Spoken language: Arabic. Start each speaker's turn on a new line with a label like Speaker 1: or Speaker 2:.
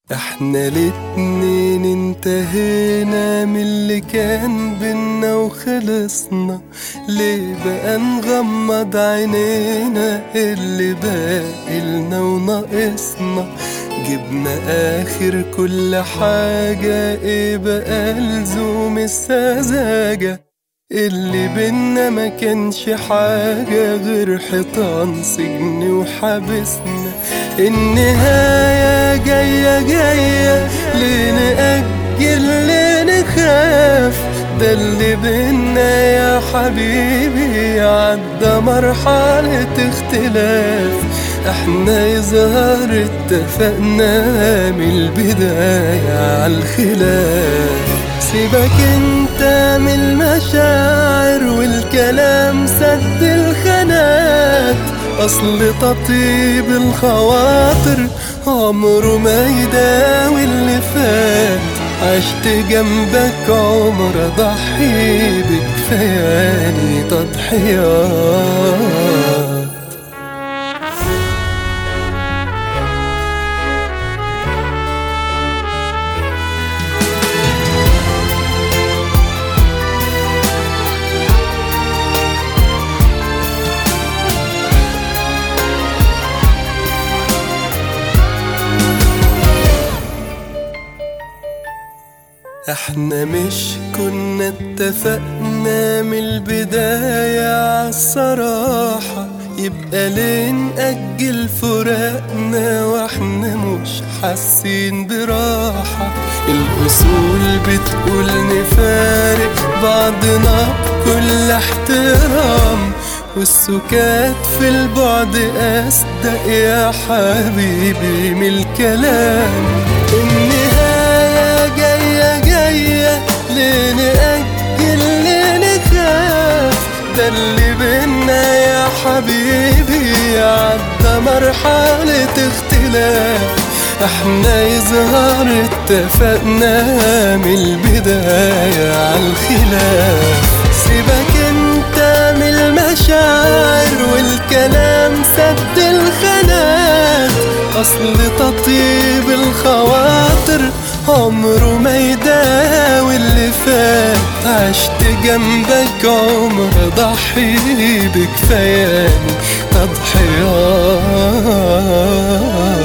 Speaker 1: احنا الاتنين انتهينا من اللي كان بينا وخلصنا. ليه بقى نغمض عينينا؟ اللي باقيلنا وناقصنا جبنا اخر كل حاجة. ايه بقى لزوم السذاجة؟ اللي بينا ما كانش حاجة غير حيطان سجن وحبسنا. النهاية جاية ليه نأجل ليه نخاف؟ ده اللي بينا يا حبيبي عدى مرحلة اختلاف. احنا يظهر اتفقنا من البداية عالخلاف. سيبك انت من المشاعر والكلام سد الخنات. اصل تطيب الخواطر عمره ما يداوي اللي فات. عشت جنبك عمر اضحي بكفاياني تضحيات. احنا مش كنا اتفقنا من البداية عالصراحة؟ يبقى ليه نأجل فراقنا واحنا مش حاسين براحة؟ الأصول بتقول نفارق بعضنا بكل احترام، والسكات في البعد أصدق يا حبيبي من الكلام. النهاية جاية ليه نأجل ليه نخاف؟ ده اللي بينا يا حبيبي عدى مرحلة اختلاف. احنا يظهر اتفقنا من البداية عالخلاف. سيبك انت من المشاعر والكلام سد الخنات. اصل تطيب الخواطر عمره ما يداوي اللي فات. عشت جنبك عمر ضحي بكفاياني تضحيات.